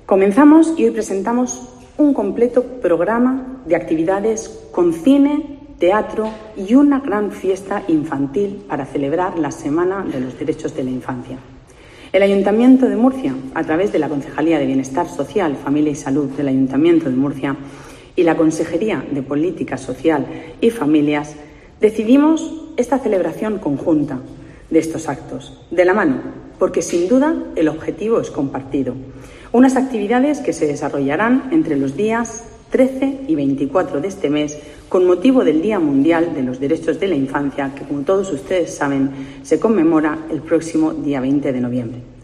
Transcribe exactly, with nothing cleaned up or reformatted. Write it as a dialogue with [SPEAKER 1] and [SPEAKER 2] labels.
[SPEAKER 1] Comenzamos y hoy presentamos un completo programa de actividades con cine, teatro y una gran fiesta infantil para celebrar la Semana de los Derechos de la Infancia. El Ayuntamiento de Murcia, a través de la Concejalía de Bienestar Social, Familia y Salud del Ayuntamiento de Murcia y la Consejería de Política Social y Familias, decidimos esta celebración conjunta de estos actos, de la mano, porque sin duda el objetivo es compartido. Unas actividades que se desarrollarán entre los días trece y veinticuatro de este mes con motivo del Día Mundial de los Derechos de la Infancia, que, como todos ustedes saben, se conmemora el próximo día veinte de noviembre.